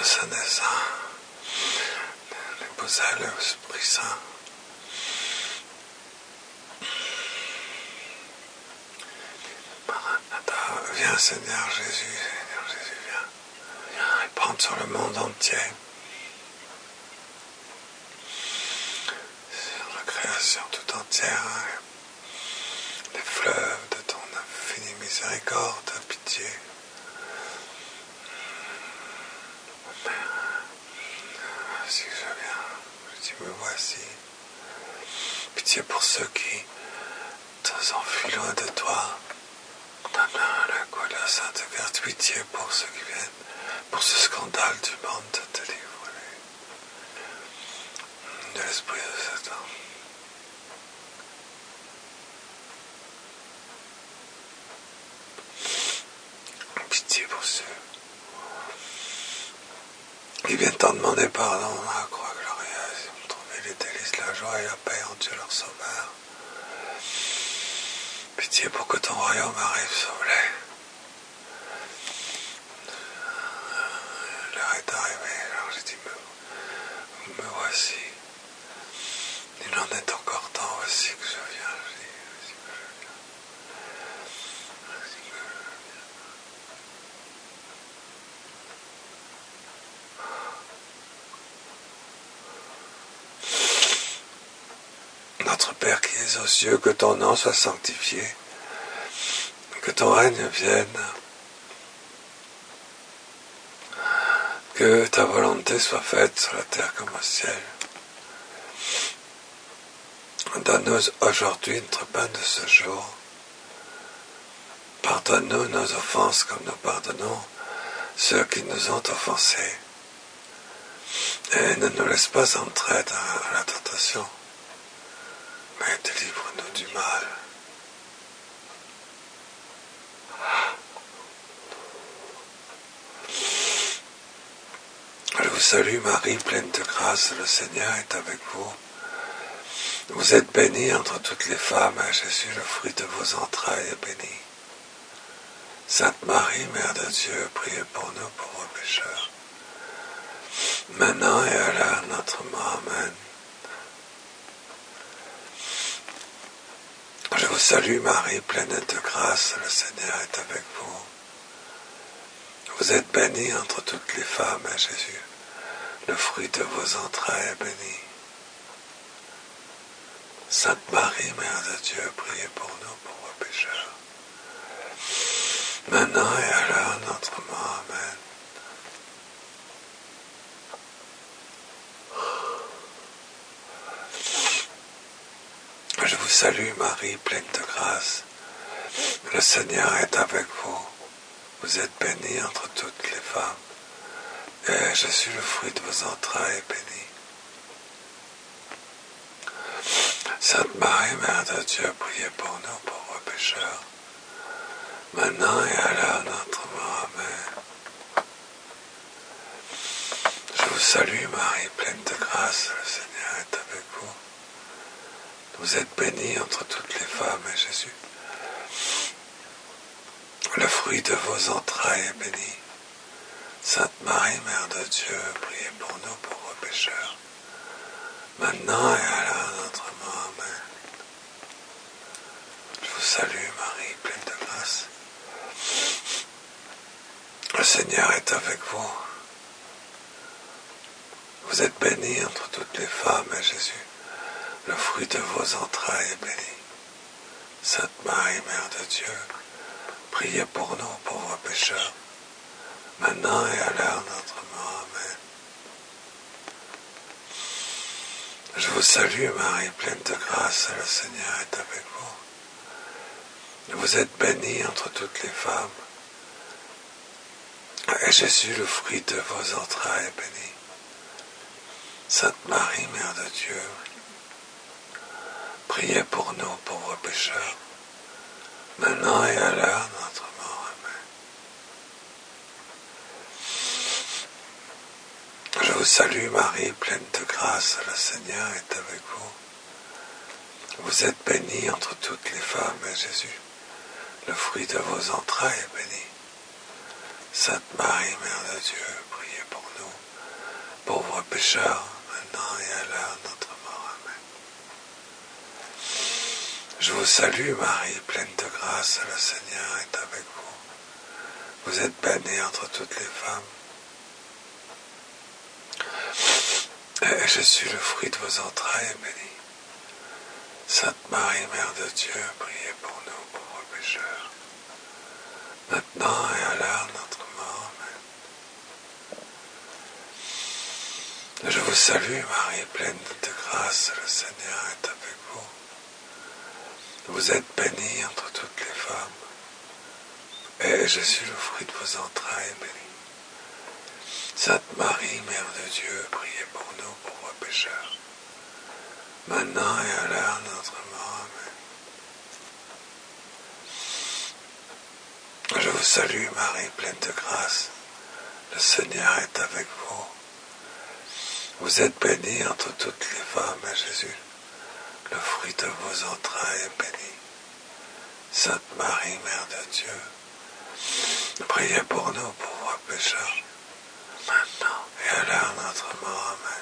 le Saint des Saints, l'épousée, l'Esprit Saint. Viens Seigneur Jésus, viens répandre sur le monde entier, sur la création tout entière, les fleuves de ton infinie miséricorde, pitié. Si je viens, je dis me voici. Pitié pour ceux qui s'enfuient loin de toi. La Sainte Garde, pitié pour ceux qui viennent, pour ce scandale du monde de te livrer de l'esprit de Satan. Pitié pour ceux qui viennent t'en demander pardon dans la croix glorieuse, ils vont trouver les délices, la joie et la paix en Dieu leur Sauveur. Pitié pour que ton royaume arrive, sauve-les. L'heure est arrivée, alors j'ai dit, me voici. Il en est encore temps, voici que je viens, je dis, voici que je viens. Voici que je viens. Notre Père qui es aux cieux, que ton nom soit sanctifié, que ton règne vienne, que ta volonté soit faite sur la terre comme au ciel. Donne-nous aujourd'hui notre pain de ce jour. Pardonne-nous nos offenses comme nous pardonnons ceux qui nous ont offensés. Et ne nous laisse pas entrer à la tentation, mais délivre-nous du mal. Je vous salue Marie, pleine de grâce, le Seigneur est avec vous. Vous êtes bénie entre toutes les femmes, et Jésus, le fruit de vos entrailles, est béni. Sainte Marie, Mère de Dieu, priez pour nous pauvres pécheurs, maintenant et à l'heure de notre mort. Amen. Je vous salue Marie, pleine de grâce, le Seigneur est avec vous. Vous êtes bénie entre toutes les femmes, et Jésus, le fruit de vos entrailles, est béni. Sainte Marie, Mère de Dieu, priez pour nous pauvres pécheurs, maintenant et à l'heure de notre mort. Amen. Je vous salue Marie, pleine de grâce. Le Seigneur est avec vous. Vous êtes bénie entre toutes les femmes, et Jésus, le fruit de vos entrailles, est béni. Sainte Marie, Mère de Dieu, priez pour nous pauvres pécheurs, maintenant et à l'heure de notre mort. Amen. Je vous salue Marie, pleine de grâce, le Seigneur est avec vous. Vous êtes bénie entre toutes les femmes, et Jésus, le fruit de vos entrailles, est béni. Sainte Marie, Mère de Dieu, priez pour nous pauvres pécheurs, maintenant et à l'heure de notre mort. Amen. Je vous salue Marie, pleine de grâce. Le Seigneur est avec vous. Vous êtes bénie entre toutes les femmes, et Jésus, le fruit de vos entrailles, est béni. Sainte Marie, Mère de Dieu, priez pour nous pauvres pécheurs, maintenant et à l'heure de notre mort. Amen. Je vous salue Marie, pleine de grâce, le Seigneur est avec vous. Vous êtes bénie entre toutes les femmes, et Jésus, le fruit de vos entrailles, est béni. Sainte Marie, Mère de Dieu, priez pour nous pauvres pécheurs, maintenant et à l'heure de notre mort. Amen. Je vous salue Marie, pleine de grâce, le Seigneur est avec vous. Vous êtes bénie entre toutes les femmes, et Jésus, le fruit de vos entrailles, est béni. Sainte Marie, Mère de Dieu, priez pour nous pécheurs, maintenant et à l'heure de notre mort. Amen. Je vous salue Marie, pleine de grâce, le Seigneur est avec vous. Vous êtes bénie entre toutes les femmes. Et je suis le fruit de vos entrailles, béni. Sainte Marie, Mère de Dieu, priez pour nous, pauvres pécheurs, maintenant et à l'heure de notre mort. Amen. Je vous salue, Marie, pleine de grâce, le Seigneur est avec vous. Vous êtes bénie entre toutes les femmes, et je suis le fruit de vos entrailles, béni. Sainte Marie, Mère de Dieu, priez pour nous, pauvres pécheurs, maintenant et à l'heure de notre mort. Amen. Je vous salue, Marie, pleine de grâce. Le Seigneur est avec vous. Vous êtes bénie entre toutes les femmes, et Jésus, le fruit de vos entrailles, est béni. Sainte Marie, Mère de Dieu, priez pour nous, pauvres pécheurs, maintenant et à l'heure de notre mort. Amen.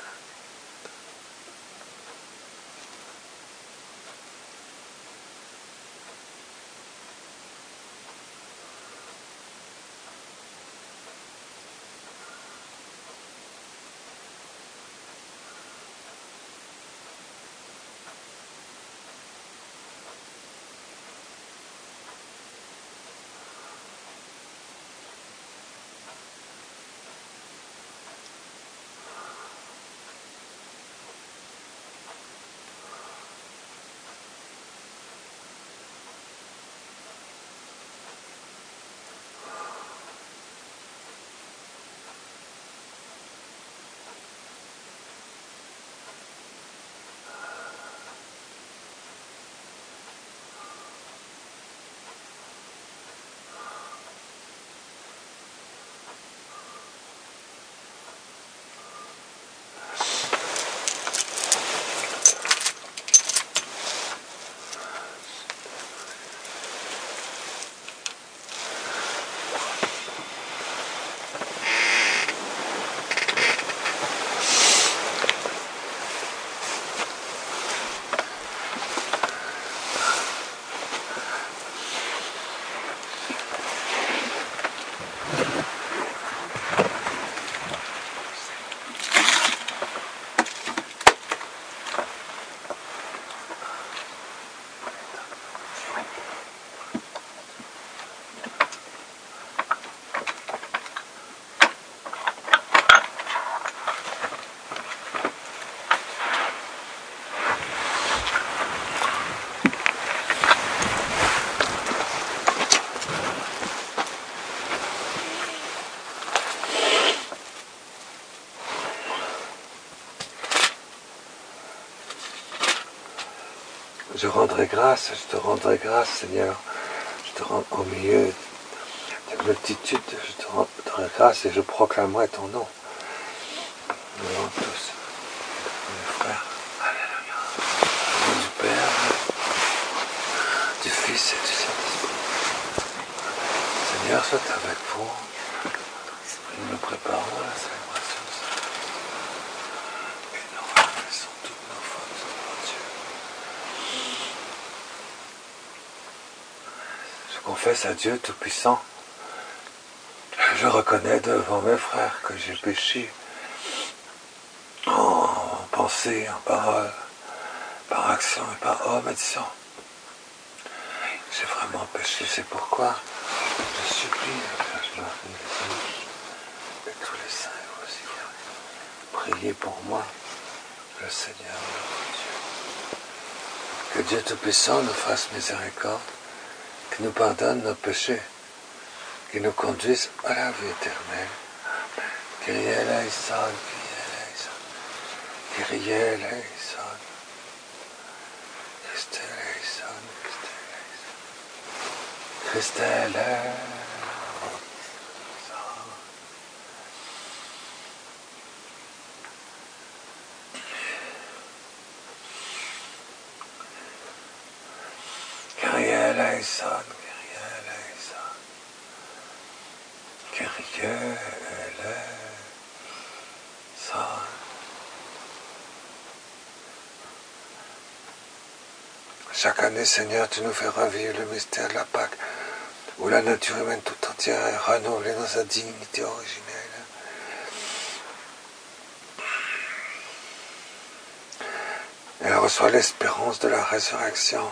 Je rendrai grâce, je te rendrai grâce, Seigneur. Je te rends au milieu de multitude, je te rendrai grâce et je proclamerai ton nom. Nous allons tous, mes frères. Alléluia. Au nom du Père, du Fils et du Saint-Esprit. Seigneur, sois avec vous. Nous nous préparons à la célébration de Saint. Et nous reconnaissons toutes nos fautes devant Dieu. Je confesse à Dieu Tout-Puissant. Je reconnais devant mes frères que j'ai péché en pensée, en parole, par action et par omission. J'ai vraiment péché, c'est pourquoi je supplie la Vierge Marie, les anges et tous les saints et aussi. Priez pour moi, le Seigneur notre Dieu. Que Dieu Tout-Puissant nous fasse miséricorde, qu'il nous pardonne nos péchés, qu'il nous conduise à la vie éternelle. Kyrie eleison, Kyrie eleison, Christe eleison, Christe eleison. Kyrie eleison, Kyrie eleison. Chaque année, Seigneur, tu nous fais revivre le mystère de la Pâque, où la nature humaine tout entière est renouvelée dans sa dignité originelle. Elle reçoit l'espérance de la résurrection.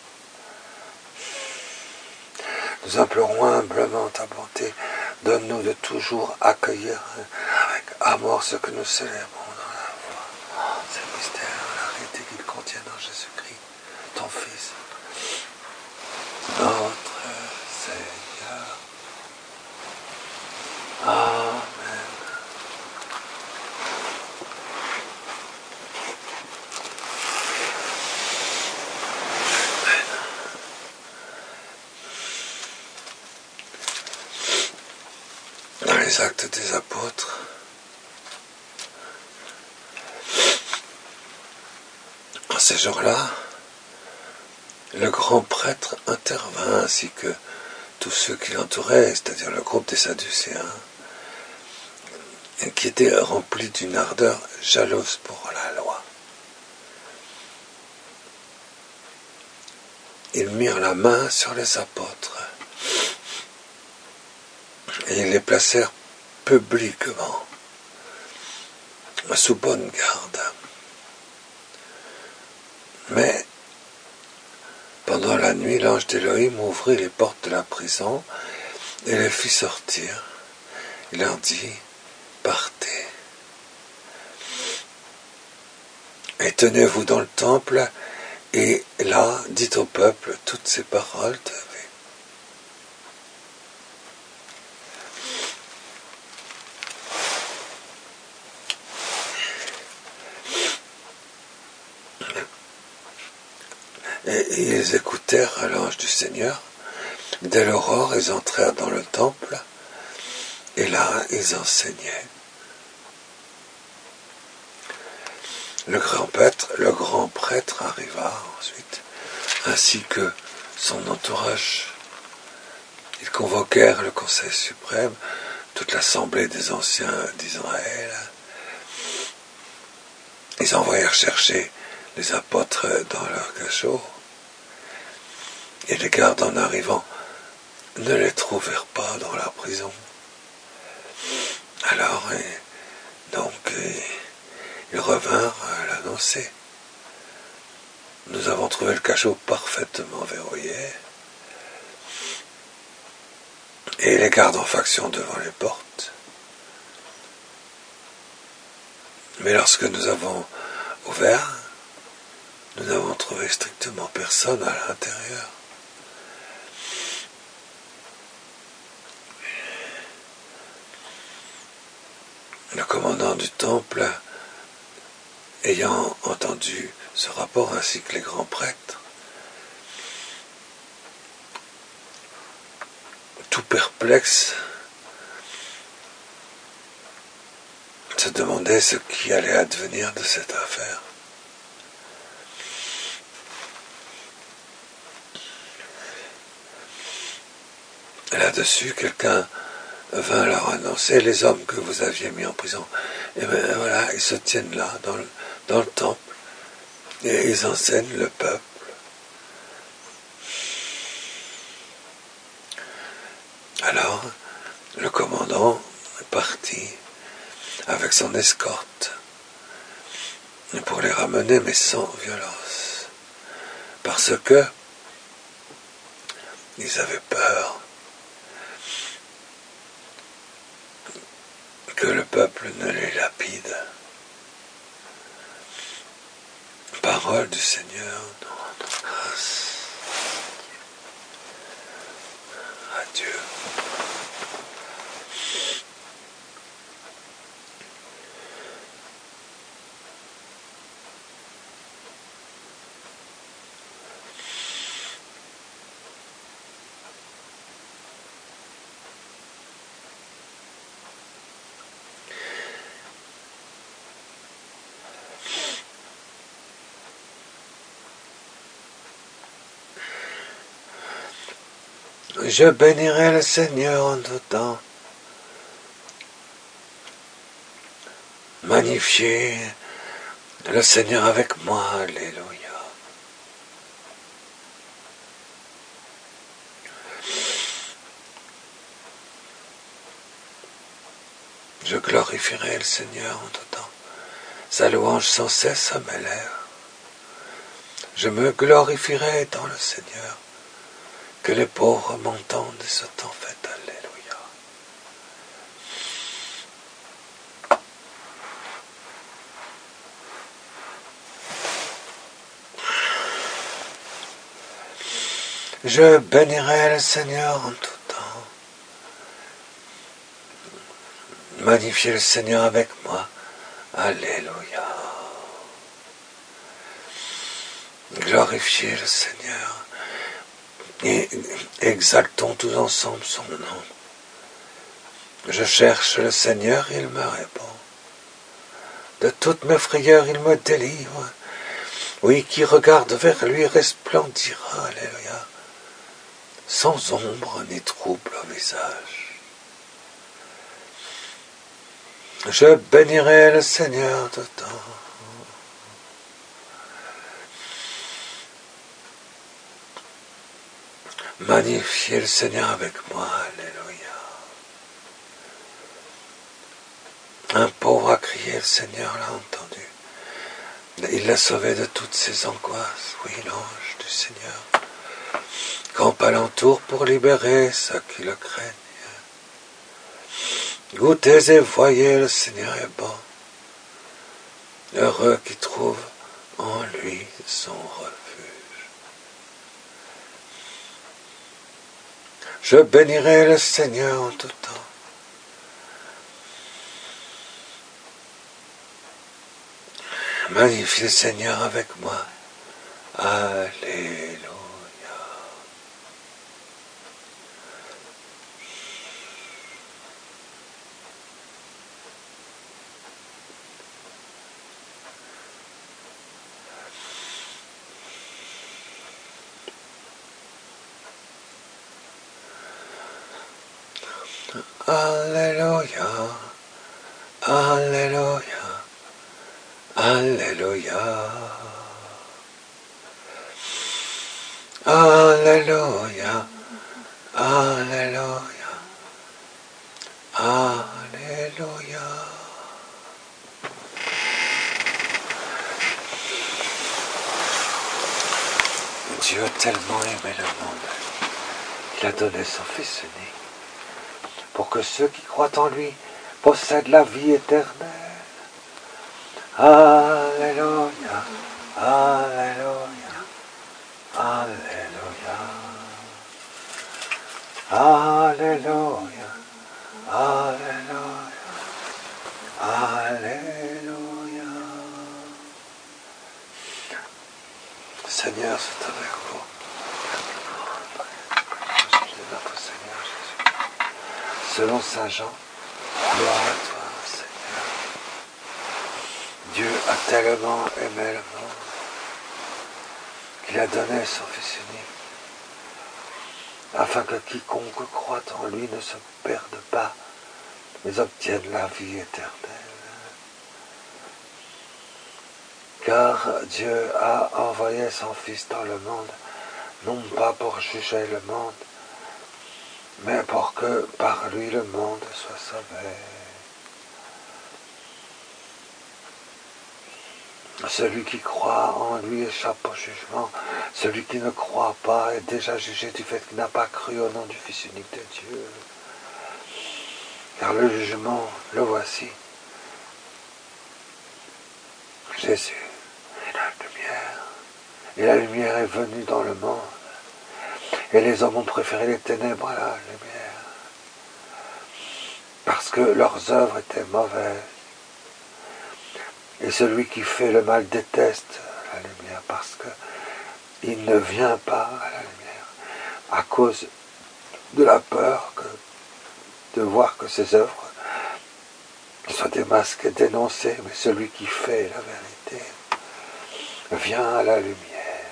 Nous implorons humblement ta bonté. Donne-nous de toujours accueillir avec amour ce que nous célébrons dans la foi. Ces mystères, la réalité qu'ils contiennent en Jésus-Christ, ton Fils, notre Seigneur. Amen. Dans les Actes des Apôtres, en ces jours-là, le grand prêtre intervint ainsi que tous ceux qui l'entouraient, c'est-à-dire le groupe des Sadducéens, qui étaient remplis d'une ardeur jalouse pour la loi. Ils mirent la main sur les apôtres et ils les placèrent publiquement sous bonne garde. Mais pendant la nuit, l'ange d'Élohim ouvrit les portes de la prison et les fit sortir. Il leur dit, partez et tenez-vous dans le temple, et là, dites au peuple toutes ces paroles de vie. Et ils écoutèrent l'ange du Seigneur. Dès l'aurore, ils entrèrent dans le temple, et là, ils enseignaient. Le grand prêtre arriva ensuite, ainsi que son entourage. Ils convoquèrent le Conseil suprême, toute l'assemblée des anciens d'Israël. Ils envoyèrent chercher les apôtres dans leur cachot, et les gardes en arrivant ne les trouvèrent pas dans la prison. Alors, ils revinrent l'annoncer. Nous avons trouvé le cachot parfaitement verrouillé, et les gardes en faction devant les portes. Mais lorsque nous avons ouvert, nous n'avons trouvé strictement personne à l'intérieur. Le commandant du temple, ayant entendu ce rapport ainsi que les grands prêtres, tout perplexe, se demandait ce qui allait advenir de cette affaire. Là-dessus, quelqu'un vint leur annoncer, les hommes que vous aviez mis en prison, et bien voilà, ils se tiennent là, dans le temple, et ils enseignent le peuple. Alors, le commandant est parti avec son escorte pour les ramener, mais sans violence, parce que ils avaient peur que le peuple ne les lapide. Parole du Seigneur, nous rendons grâce à Dieu. Je bénirai le Seigneur en tout temps. Magnifiez le Seigneur avec moi, alléluia. glorifierai le Seigneur en tout temps. Sa louange sans cesse à mes lèvres. Je me glorifierai dans le Seigneur. Que les pauvres m'entendent et se t'en fait. Alléluia. Je bénirai le Seigneur en tout temps. Magnifiez le Seigneur avec moi. Alléluia. Glorifiez le Seigneur et exaltons tous ensemble son nom. Je cherche le Seigneur, il me répond. De toutes mes frayeurs, il me délivre. Oui, qui regarde vers lui resplendira, alléluia, sans ombre ni trouble au visage. Je bénirai le Seigneur de temps. Magnifiez le Seigneur avec moi, alléluia. Un pauvre a crié, le Seigneur l'a entendu. Il l'a sauvé de toutes ses angoisses. Oui, l'ange du Seigneur campe alentour pour libérer ceux qui le craignent. Goûtez et voyez, le Seigneur est bon. Heureux qui trouve en lui son refuge. Je bénirai le Seigneur en tout temps. Magnifie le Seigneur avec moi. Alléluia. Alléluia. Alléluia. Alléluia. Alléluia. Alléluia. Alléluia. Dieu a tellement aimé le monde qu'il a donné son Fils unique pour que ceux qui croient en lui possèdent la vie éternelle. Alléluia. Alléluia. Alléluia. Alléluia. Alléluia. Alléluia. Seigneur, c'est avec vous. Notre Seigneur Jésus. Selon Saint Jean, gloire à toi, Seigneur. Dieu a tellement aimé le monde qu'il a donné son Fils unique, afin que quiconque croit en lui ne se perde pas, mais obtienne la vie éternelle. Car Dieu a envoyé son Fils dans le monde, non pas pour juger le monde, mais pour que par lui le monde soit sauvé. Celui qui croit en lui échappe au jugement. Celui qui ne croit pas est déjà jugé du fait qu'il n'a pas cru au nom du Fils unique de Dieu. Car le jugement, le voici. Jésus est la lumière. Et la lumière est venue dans le monde. Et les hommes ont préféré les ténèbres à la lumière. Parce que leurs œuvres étaient mauvaises. Et celui qui fait le mal déteste la lumière parce qu'il ne vient pas à la lumière à cause de la peur de voir que ses œuvres soient démasquées, dénoncées. Mais celui qui fait la vérité vient à la lumière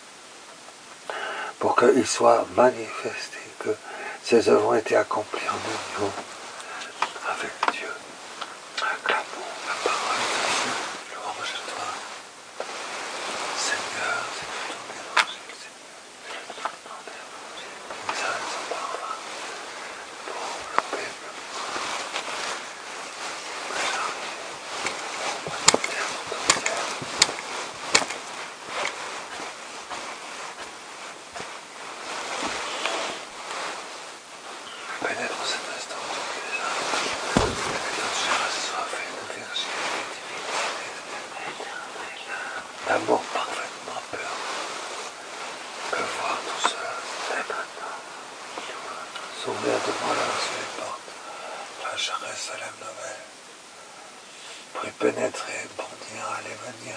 pour qu'il soit manifesté que ses œuvres ont été accomplies en union avec Dieu. Acclamons la parole de Dieu. Louange à toi, Seigneur, c'est tout ton évangile, Seigneur. C'est tout ton évangile. Ça, son parfum pour envelopper le monde. l'amour parfaitement pur peut voir tout cela dès maintenant s'ouvrir devant leurs yeux les portes la Jérusalem nouvelle pour y pénétrer, bondir, aller venir,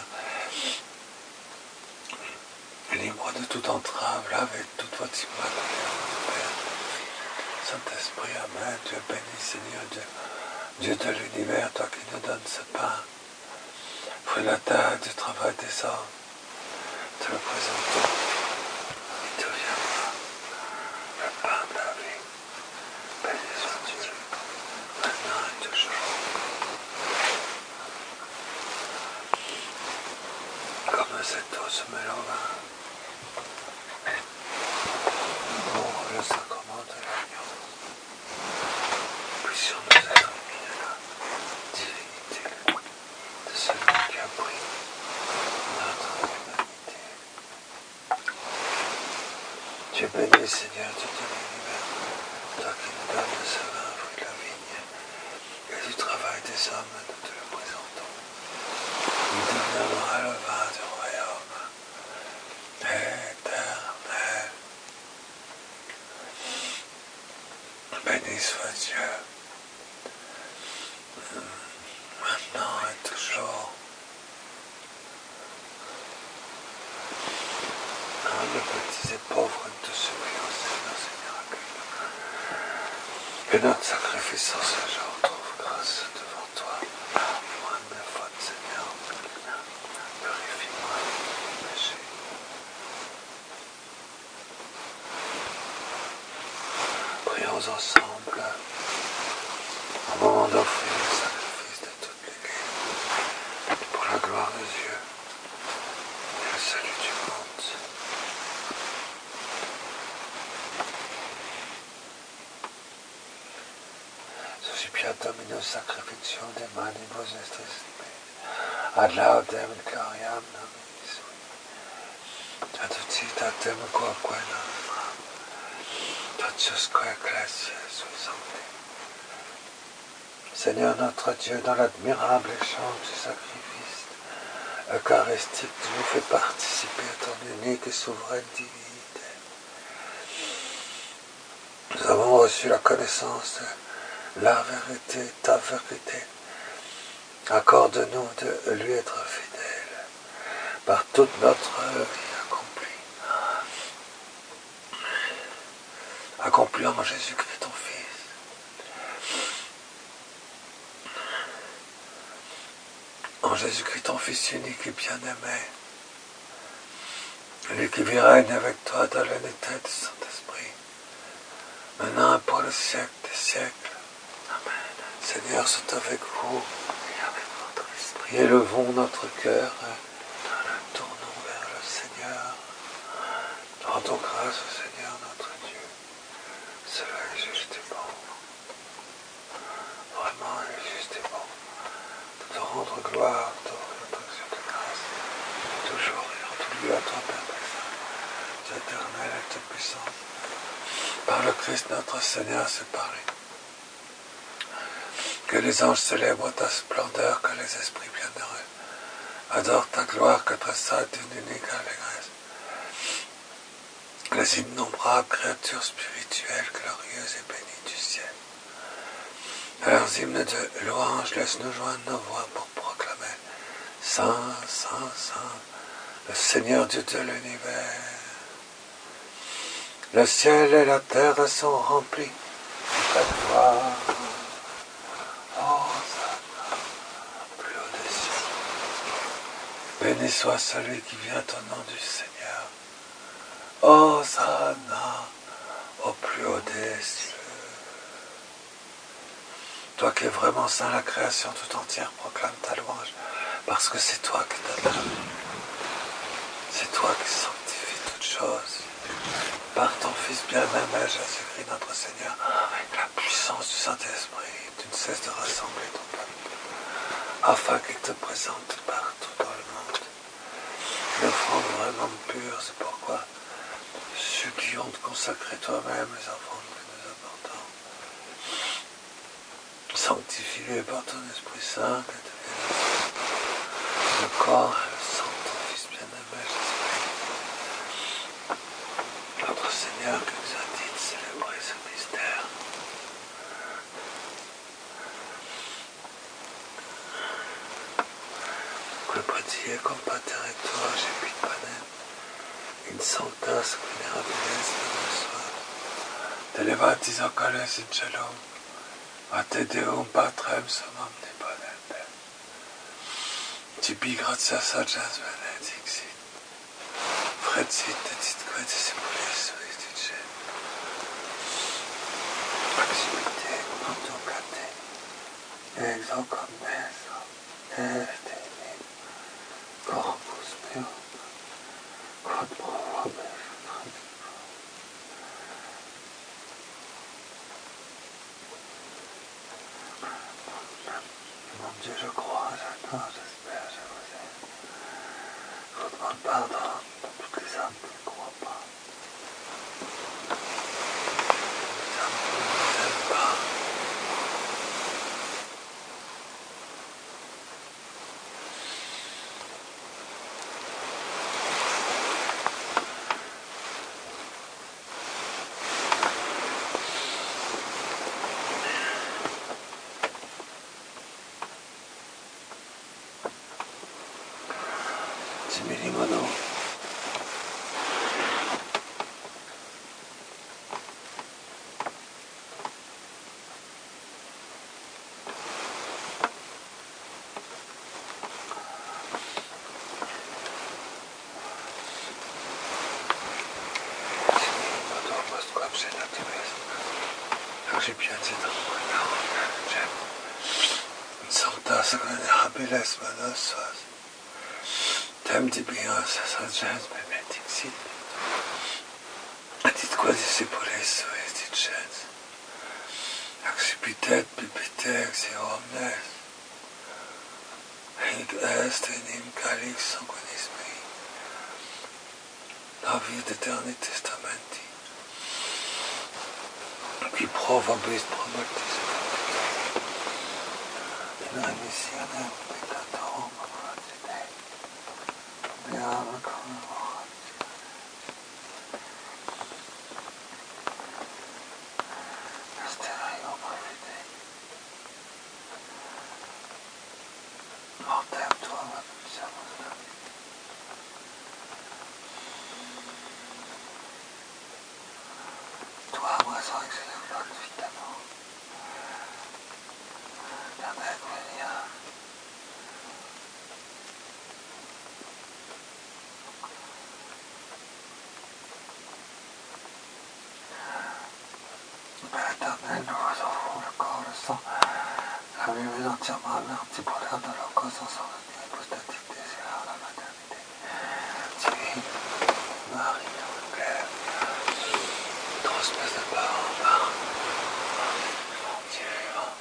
libre de toute entrave, laver toute votre immaculée en Père. Saint-Esprit, Amen, Dieu béni, Seigneur Dieu, Dieu de l'univers, toi qui nous donnes ce pain, fruit de la terre, du travail des hommes, te le présentons, il deviendra le pain de la vie. Béni soit Dieu, maintenant et toujours. Comme cette eau se mêle au vin, pour le sacrement de l'alliance, puissions nous être mis à la divinité de celui qui a pris notre humanité. Dieu béni, Seigneur, Dieu de l'univers, toi qui nous donnes ce vin, fruit de la vigne, et du travail des hommes, nous te le présentons. Il deviendra le vin du royaume éternel. Béni soit Dieu, maintenant et toujours. Humbles, petits et pauvres, nous te supplions, Seigneur, accueille-nous. Que notre sacrifice en ce jour trouve grâce devant toi. Moi de mes fautes, Seigneur, purifie-moi de mes péchés. Prions ensemble, au moment d'offrir le sacrifice de toute l'Église, pour la gloire de Dieu et le salut du monde. Suscipiatum in sacrificium de manibus estris ad laudem cariam nomis sui. Adutitatem quoque nostra, totiusque ecclesiae sui sancti. Seigneur notre Dieu, dans l'admirable échange du sacrifice eucharistique, tu nous fais participer à ton unique et souveraine divinité. Nous avons reçu la connaissance de la vérité, ta vérité. Accorde-nous de lui être fidèle par toute notre vie accomplie en Jésus-Christ ton Fils. En Jésus-Christ ton Fils unique et bien-aimé, lui qui vit règne avec toi dans l'unité du Saint-Esprit, maintenant et pour le siècle des siècles. Amen. Seigneur, soit avec vous et avec votre esprit. Élevons notre cœur et nous tournons vers le Seigneur. Rendons grâce au Seigneur notre Dieu. Cela est juste et bon. Vraiment, il est juste et bon. De te rendre gloire, de t'offrir notre action de grâce. Toujours et en tout lieu à toi, Père Dieu éternel et toute puissance. Par le Christ notre Seigneur, c'est parlé. Que les anges célèbrent ta splendeur, que les esprits bienheureux adorent ta gloire, que tressaillent une unique allégresse. Les innombrables créatures spirituelles, glorieuses et bénies du ciel. À leurs hymnes de louange, laisse-nous joindre nos voix pour proclamer Saint, Saint, Saint, le Seigneur Dieu de l'univers. Le ciel et la terre sont remplis de ta gloire. Plus haut des cieux. Béni soit celui qui vient au nom du Seigneur. Hosanna au plus haut des cieux. Toi qui es vraiment saint, la création tout entière proclame ta louange, parce que c'est toi qui donnes la vie. C'est toi qui sanctifies toutes choses. Par ton Fils bien-aimé, Jésus-Christ notre Seigneur, avec la puissance du Saint-Esprit, tu ne cesses de rassembler ton peuple, afin qu'il te présente partout dans le monde une offrande vraiment pure. C'est pourquoi supplions de consacrer toi-même les offrandes que nous apportons. Sanctifie-les par ton Esprit Saint, que devienne le corps et le sang de ton Fils bien Dunque preghiere combattere tua Panem, in sanctas venerabilis nostra, te levatis oculis in celum, a te Deum Patrem sum omnipotente, tibi gratias agens benedixit, frecit et sitque discipulis suis dicet, accipite contemplate, ex hoc omnes, este in corpus meum, quod provamus. Mon Dieu, je crois, j'attends, j'espère, je vous aime. Je vous demande pardon de toutes les âmes qui ne croient pas. Les âmes qui ne vous aiment pas. Simili mono. Sanctas venerabilis nostras, tem dibias agens benedixit, atitque discipulis suis dicens, accipitet bibite exio omnes, hic est in im calix sanguinis mei, la vie d'eternit testamenti, qui pro vobis promultis in remissionem peccatorum mortite, beata cum Stereo profite. Mortem tuam annuntiamus Domini. Tuam resurrexionem vitano. Tamen venia. Père éternel, nous vous offrons le corps, le sang, la vie entièrement avertie pour l'air de l'holocauste en sang de Dieu hypostatique désirant la maternité. Divine Marie, notre Père, transmesse de parents par Dieu vivant.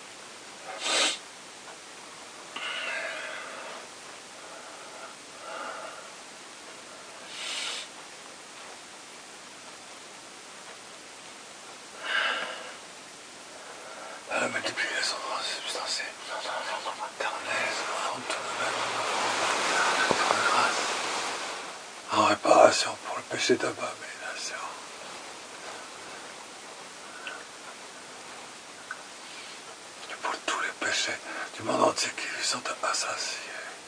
À la multiplication transubstantielle, notre enfant maternelle, enfant tout nouvel, enfant de grâce, en réparation pour le péché d'abomination, et pour tous les péchés du monde entier qui lui sont associés.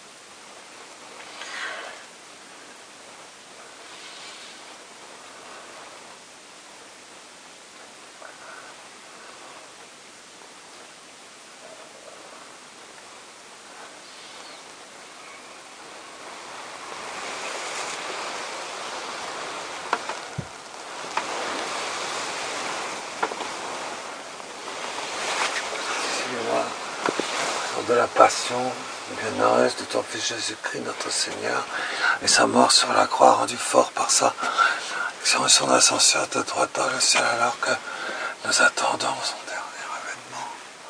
De la passion bienheureuse de ton Fils Jésus-Christ, notre Seigneur, et sa mort sur la croix rendue fort par sa résurrection d'ascension à ta droite dans le ciel, alors que nous attendons son dernier avènement.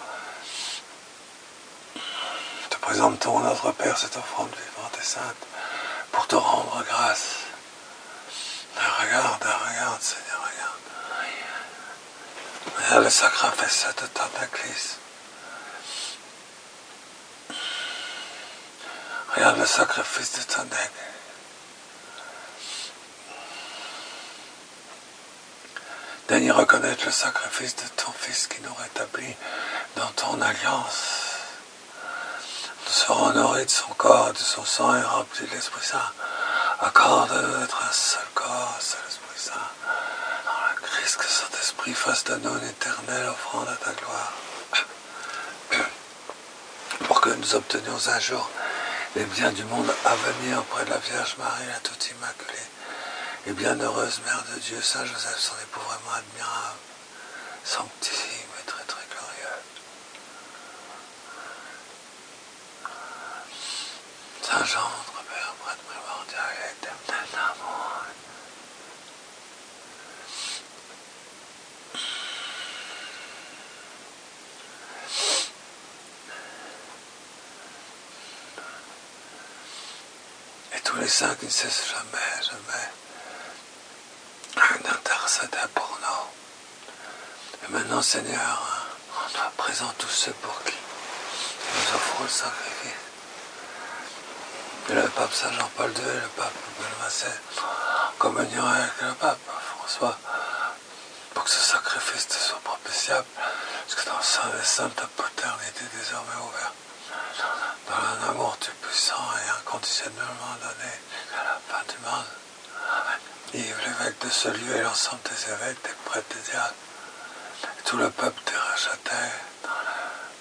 Te présentons, notre Père, cette offrande vivante et sainte, pour te rendre grâce. Regarde, Seigneur, regarde. Regarde le sacrifice de ton Église. Regarde le sacrifice de ton Église. Daigne reconnaître le sacrifice de ton Fils qui nous rétablit dans ton alliance. Nous sera nourri de son corps, de son sang et rempli de l'Esprit Saint. Accorde-nous d'être un seul corps, un seul Esprit Saint. Dans le Christ, que Saint-Esprit fasse de nous une éternelle offrande à ta gloire. Pour que nous obtenions un jour les biens du monde à venir auprès de la Vierge Marie, la toute immaculée, et bienheureuse Mère de Dieu, Saint Joseph, son époux vraiment admirable, sanctissime et très très glorieux. Saint Jean, notre Père, prêtre primordial et éternel d'amour. Et tous les saints qui ne cessent jamais, jamais d'intercéder pour nous. Et maintenant, Seigneur, présente tous ceux pour qui nous offrons le sacrifice. Et le pape Saint Jean-Paul II et le pape Benoît XVI, en communion avec le pape François, pour que ce sacrifice te soit propitiable, parce que dans le sein des saints, ta paternité est désormais ouverte, dans un amour tout-puissant et inconditionnellement donné à la fin du monde. Yves, l'évêque de ce lieu, et l'ensemble des évêques, des prêtres, des diacres, et tout le peuple t'est racheté dans la...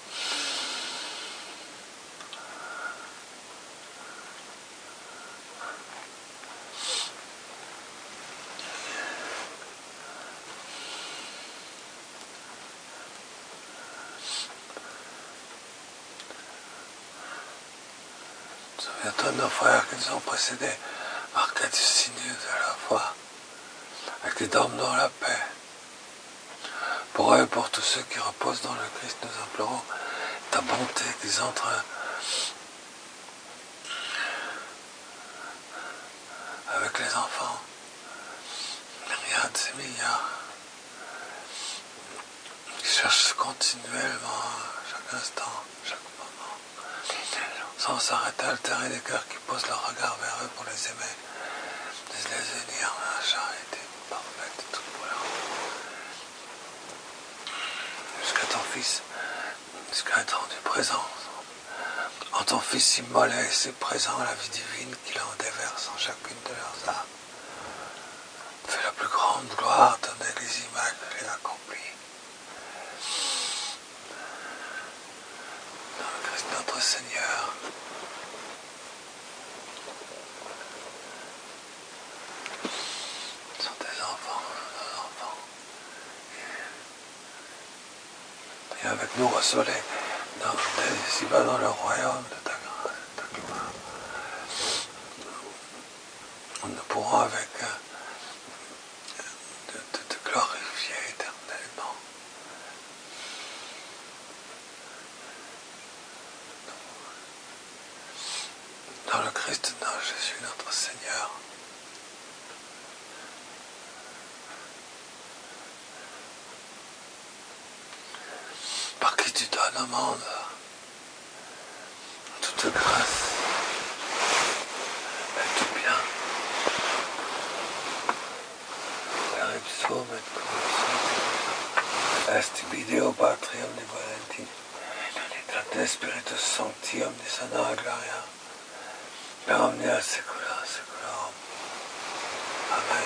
Souviens-toi de nos frères qui nous ont précédés, marqués du signe de la foi, et qui dorment dans la paix. Pour eux et pour tous ceux qui reposent dans le Christ, nous implorons ta bonté qu'ils entrent avec les enfants, myriades et milliards, qui cherchent continuellement, chaque instant, chaque moment, sans s'arrêter à altérer des cœurs qui posent leur regard vers eux pour les aimer, de les unir à la charité parfaite et toute pour leur jusqu'à ton Fils, jusqu'à être rendu présent. En ton Fils immolé, c'est présent la vie divine qu'il en déverse en chacune de leurs âmes. Fais la plus grande gloire, ton Église immaculée accomplie. Dans le Christ notre Seigneur. Ce sont tes enfants, nos enfants. Et avec nous, reçois-les ici-bas dans le royaume de ta grâce, de ta gloire. Nous pourrons avec te glorifier éternellement. Dans le Christ, dans Jésus, notre Seigneur. Par qui tu donnes au monde toute grâce et tout bien. Per ipsum et corruptum est video patrium de Valentine, et Spiritus Sancti omnisana gloria, per omnia saecula saeculorum. Amen.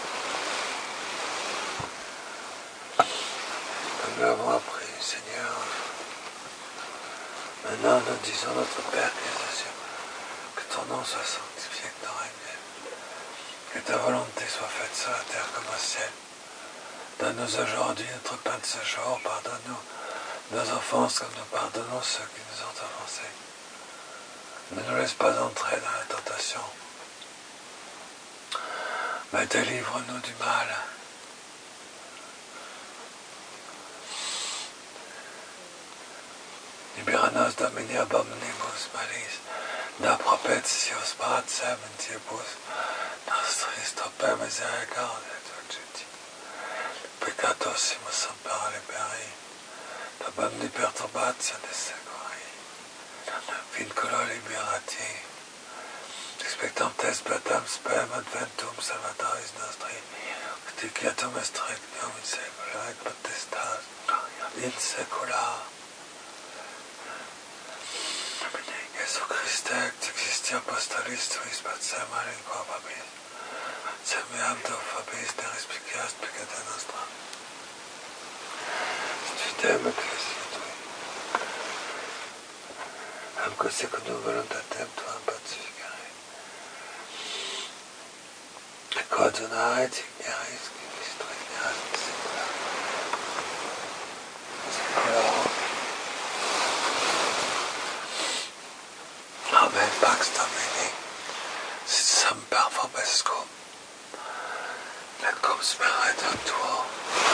Comme nous l'avons appris, Seigneur, maintenant nous disons notre Père qui es aux cieux, que ton nom soit sanctifié, que ton règne vienne, que ta volonté soit faite sur la terre comme au ciel. Donne-nous aujourd'hui notre pain de ce jour, pardonne-nous nos offenses comme nous pardonnons ceux qui nous ont offensés. Ne nous laisse pas entrer dans la tentation, mais délivre-nous du mal. Libera-nos Domini ab omnibus malis, da propitios pacem intibus, nostris tope misericordia dulciti, peccatosimus ampara liberi, ab omni perturbatio de securi, vincula liberati, expectantes beatam spem adventum salvatoris nostri, Quiatum est regnum in saecula et potestas in saecula. Jesu Christe, ty Christi apostolis tuis patsema in qua papis, semiam do papis neris picias peccata nostra. Sfidem Christi tui, amco secundum voluntatem tuam pacificare. Et coadunare digneris Christo igneras secula. Secula. Amen. Pax Domini, sit semper vobiscum, et cum spiritu tuo,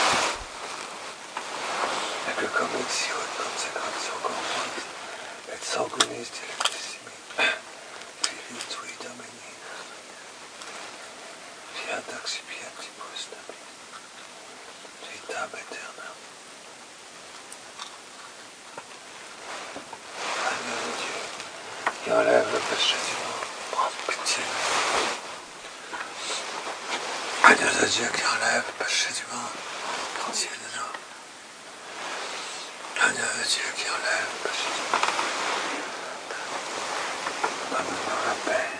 et que commitio et consecratio corporis, et sanguinis dilectissimi, Filii tui Domini, fiat accipientibus nobis, vitam aeternam. Agneau de Dieu, qui enlève le péché du monde, prends pitié. Agneau de Dieu qui enlève le péché du monde, prends pitié de nous. Agneau de Dieu qui enlève le péché du monde, donne-nous la paix.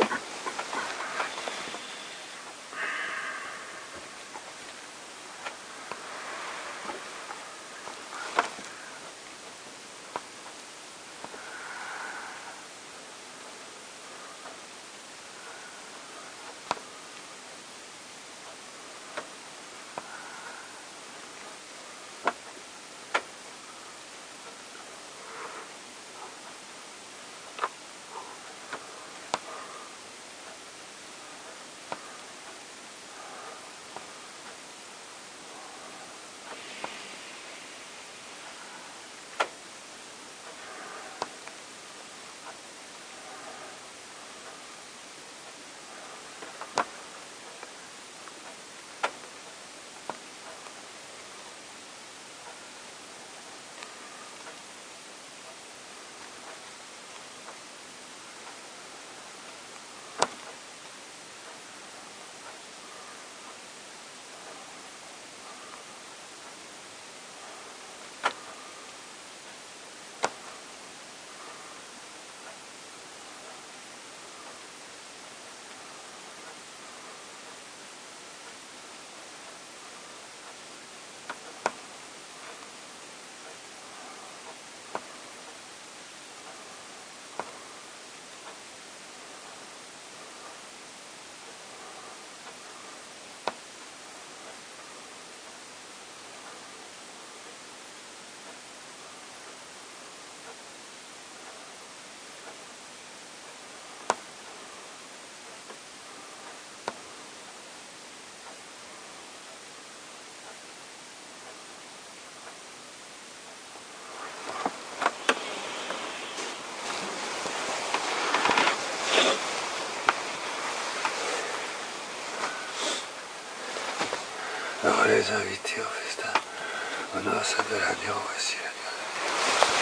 Alors les invités au festin, au noces de l'agneau, voici l'agneau de Dieu.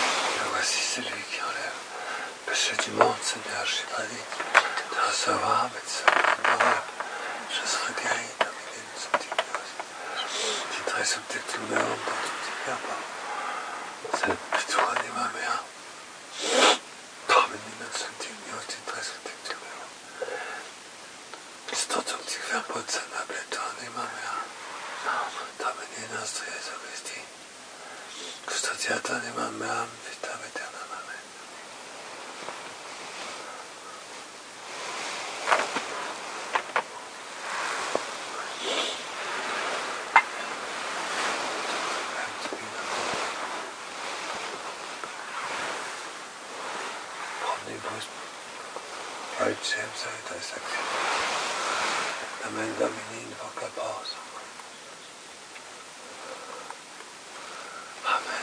Et voici celui qui enlève le péché du monde, Seigneur, je suis pas dit de recevoir, mais de se parole. Je serai guéri, Domine in subtilis. Titre subtectum meum, portum verbo. Sed pitu anima mea. Domine in subtilis, titre subtectum meum. Stotum tic verbo, sanabletu anima mea. Domini nostri Jesu Christi, custodiat animam meam, vitam aeternam. Amen. Omnibus paicem salutis acti. Amen Domini invoca pos. Amen.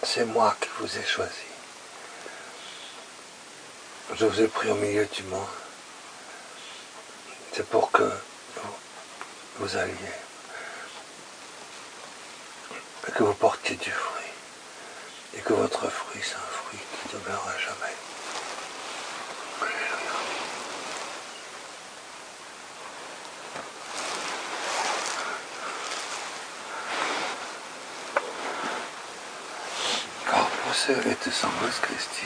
c'est moi qui vous ai choisi. Je vous ai pris au milieu du monde. C'est pour que vous alliez et que vous portiez du fruit. Et que votre fruit, c'est un fruit qui demeurera jamais. Alléluia. Corpus et sanguis Christi.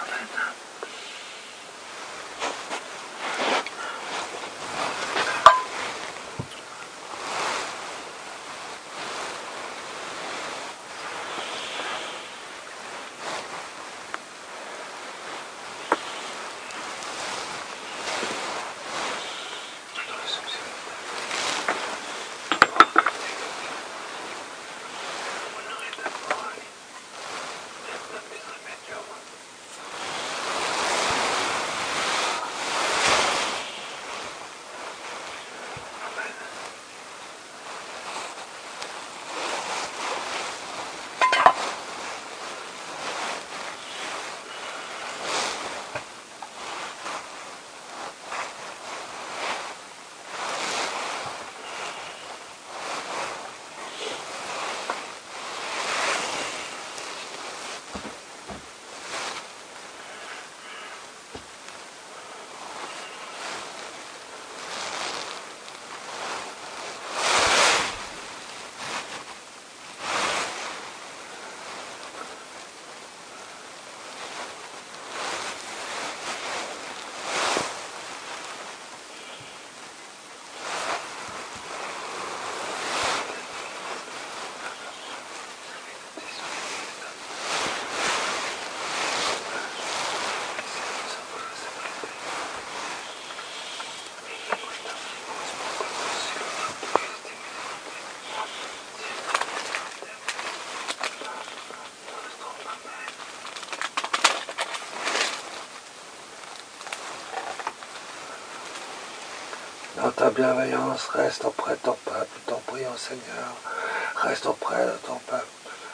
Dans ta bienveillance, reste auprès de ton peuple, t'en prions Seigneur, reste auprès de ton peuple.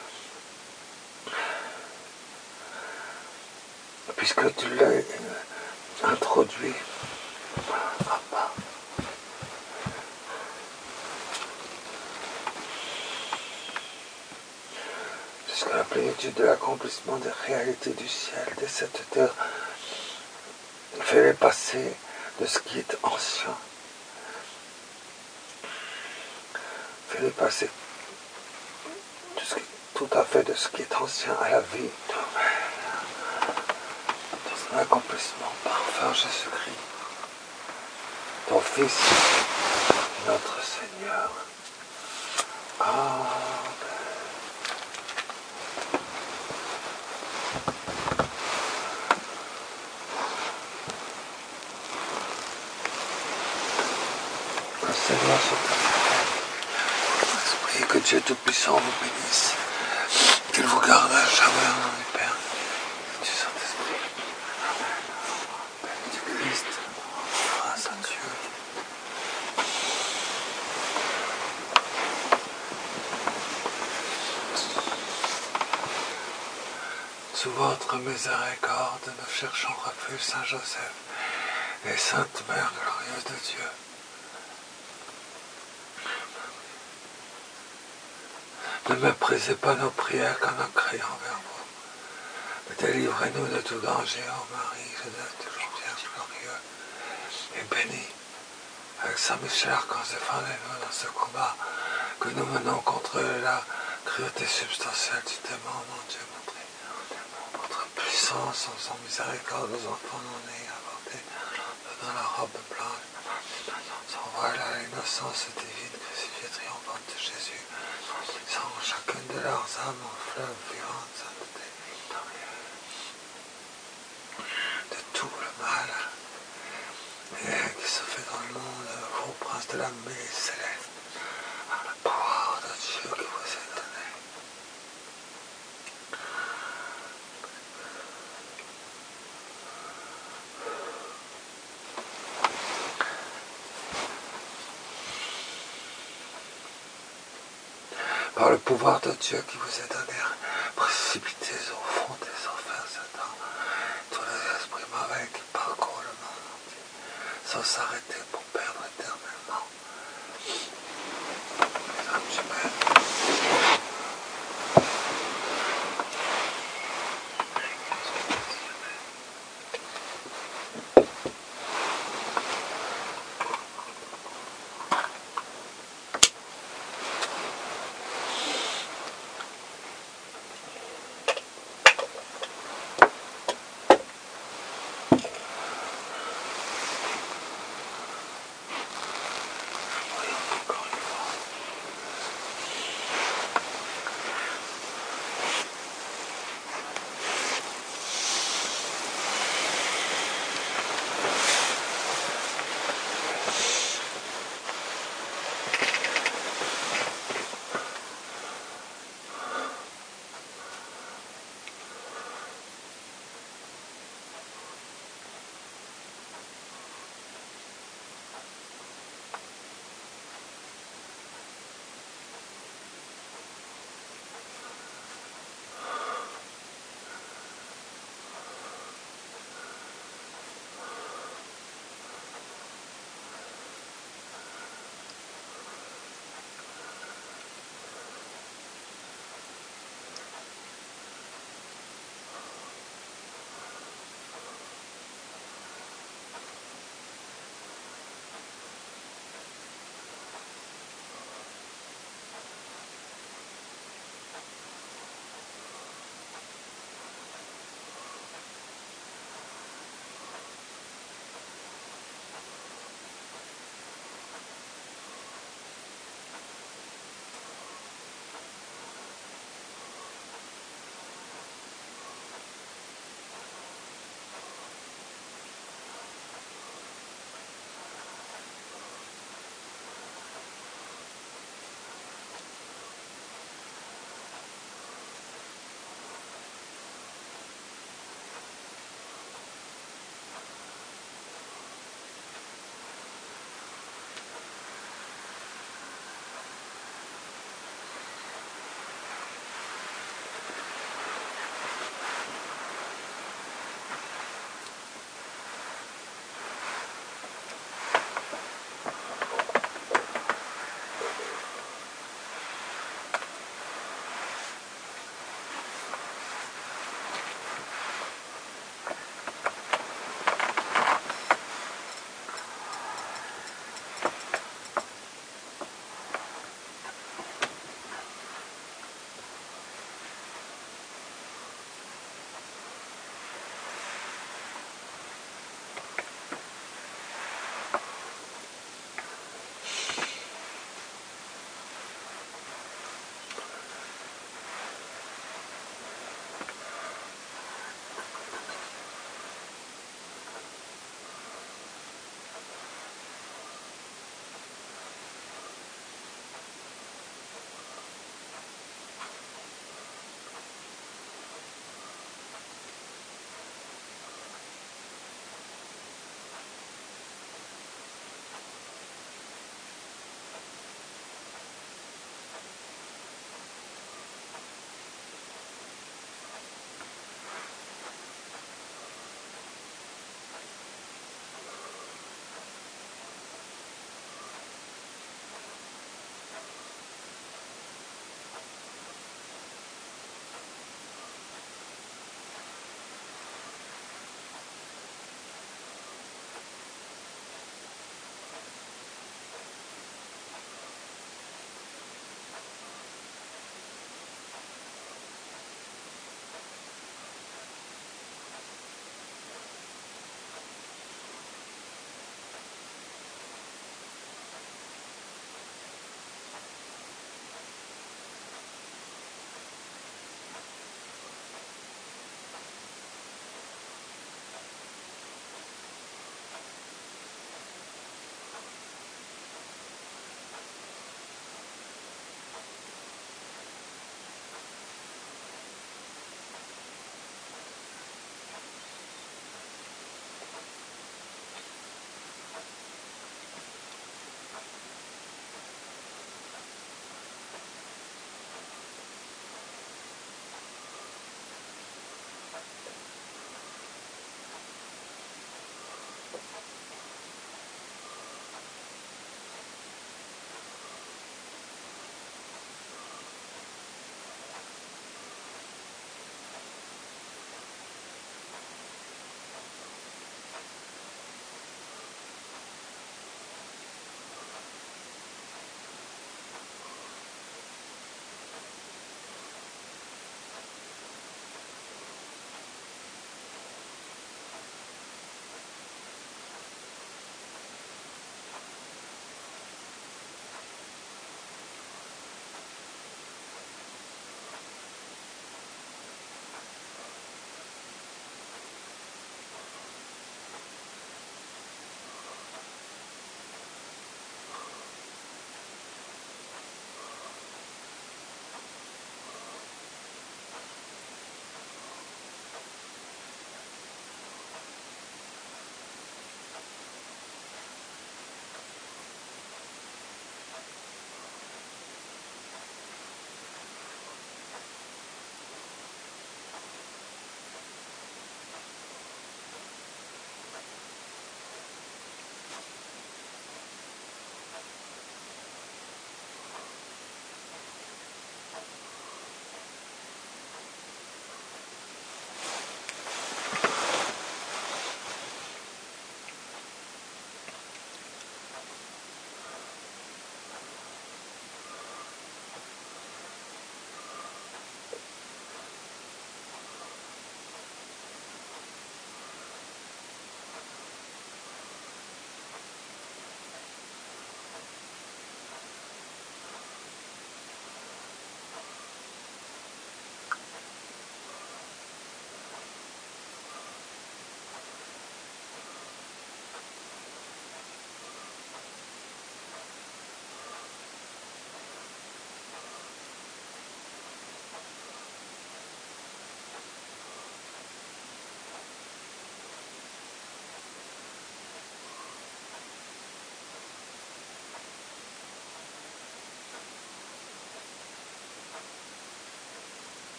Puisque tu l'as introduit, Papa. Jusqu'à la plénitude de l'accomplissement des réalités du ciel, de cette terre, fais-les passer de ce qui est ancien. Fais-les passer tout à fait de ce qui est ancien à la vie, dans son accomplissement parfait, Jésus-Christ, ton Fils, notre Seigneur. Amen. Le Seigneur soit avec vous. Et que Dieu Tout-Puissant vous bénisse, qu'il vous garde à jamais en nom du Père, du Saint-Esprit. Amen. Du Christ, grâce à Dieu. Sous votre miséricorde, nous cherchons refuge, Saint Joseph et Sainte Mère glorieuse de Dieu. Ne méprisez pas nos prières quand nous crions vers vous. Mais délivrez-nous de tout danger, ô Marie, Joseph, toujours Vierge glorieux et béni. Avec Saint Michel Archange, défendez-nous dans ce combat que nous menons contre la cruauté substantielle du démon, mon Dieu, votre puissance, en son miséricorde, aux enfants non nés, apportés dans la robe blanche, sans voile à l'innocence divine, crucifiée triomphante de Jésus, sans chacune de leurs âmes en fleuve vivant de sainteté, de tout le mal qui se fait dans le monde, vous, prince de la milice céleste, par le pouvoir de Dieu qui vous est donné. Par le pouvoir de Dieu qui vous est donné, précipité sans s'arrêter pour perdre éternellement. Les âmes jumelles.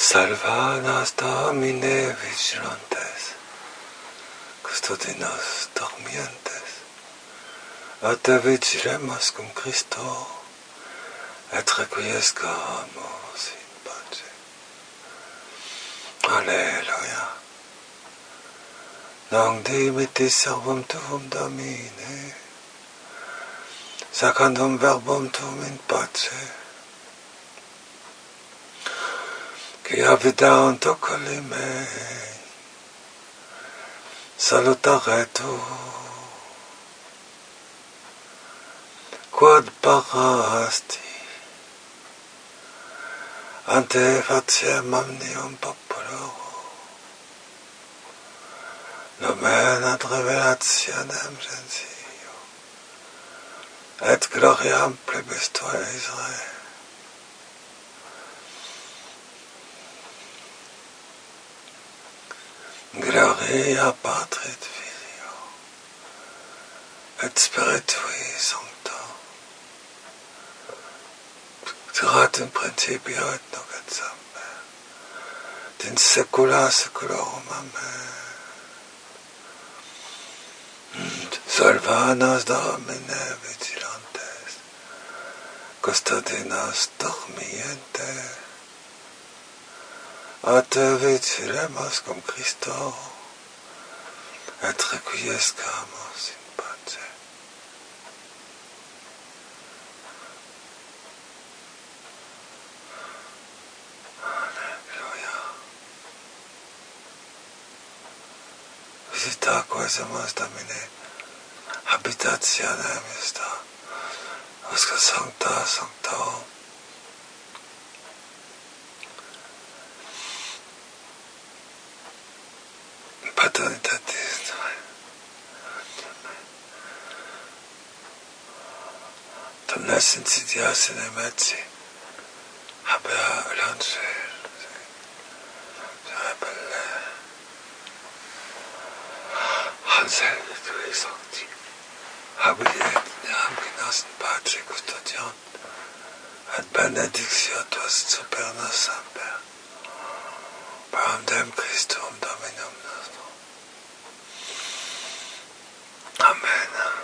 Salva nas Domine vigilantes, custodinos dormientes, a te vigilemus cum Christo, et requiescamus in pace. Alleluia. Non dimittis servum tuum Domine, secundum verbum tuum in pace, quia vidaunt oculi mei, salutare tu, quod parasti, ante faciem omnium populo, nomen ad revelationem gentio, et gloriam plebis tuae Israel. Gloria Patri et Filio, et Spiritui Sancto, erat in principio et nunc et semper, et in saecula saeculorum. Amen. Salva nos Domine vigilantes, custodinos dormientes, a te vigilemus cum Christo, et requiescamus in pace. Alleluia. Visita quaesumus Domine, habitationem est usque sancta sanctorum, paternitatis Domnes insidias in emeti, habea l'angel, rebelle, Ansel tui sancti, habiet neambinas in pace custodiant, et benedictio tuas super nos semper, per amdem Christum Dominum nostrum. Amen.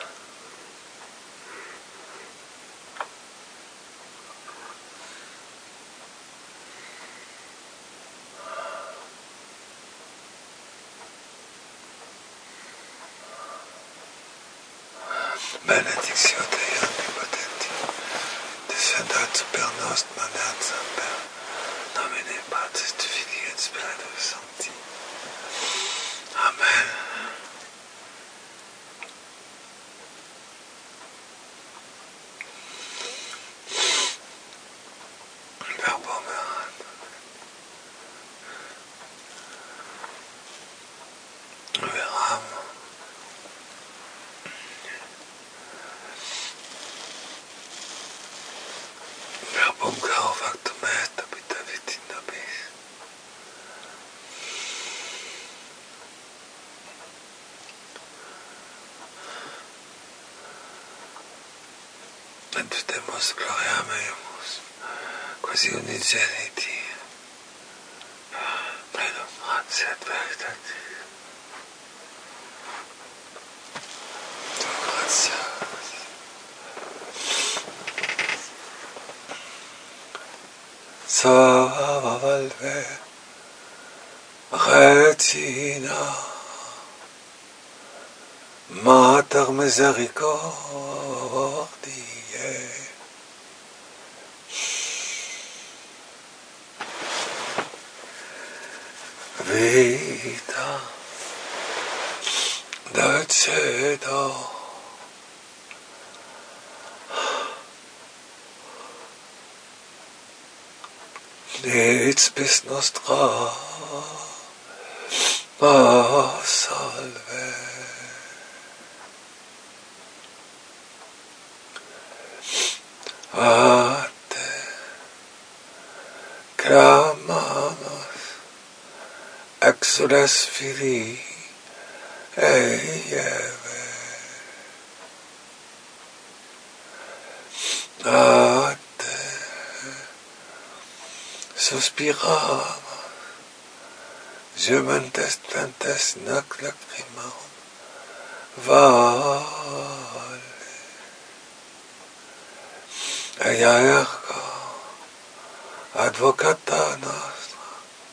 Benedictio Dei omnipotenti, descendat super nos maneat semper, nomine Patris et Filii et Spiritui Sancti. Amen. Verbum erat. Veram. Verbum caro factum est, habitavit in nobis. Et videmus gloriam eius, quasi unigeniti, plenum gratia et veritatis. Gratia. Salve, Regina, Mater misericordiae, vita dulcedo, et spes nostra, salve. A te clamamus, exules Filii Eve. A te suspiramus, Jumentes plantes nac lacrimam vale. Ea ergo advocata nostra,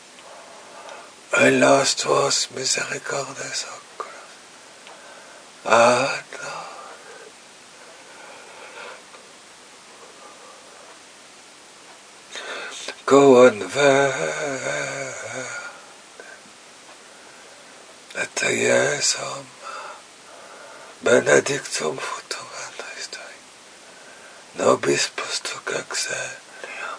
en los tuos misericordes oculos, ad conver et Iesum benedictum fructum ventris tui, nobis post hoc exilium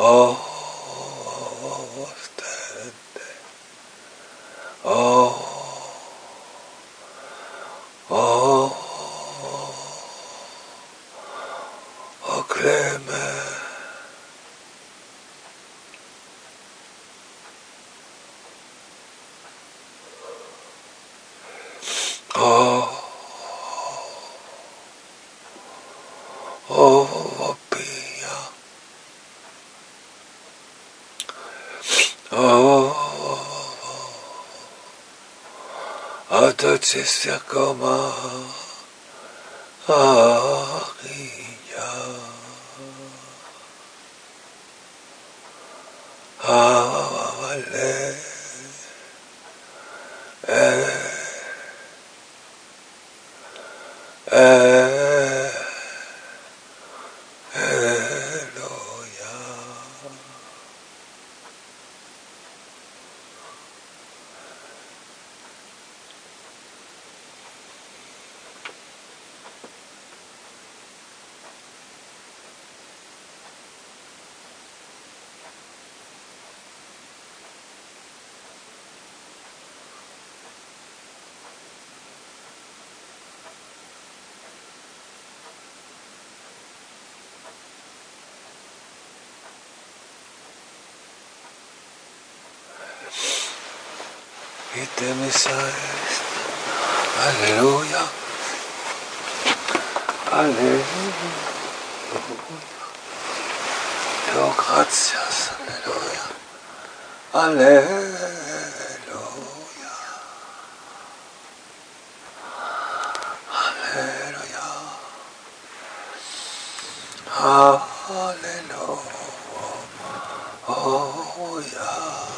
ostende. O clemens, pia, adocis circoma aria, ale, Alleluia. Ite missa est. Alleluia. Alleluia. Deo gratias. Alleluia. Alleluia. Alleluia. Alleluia.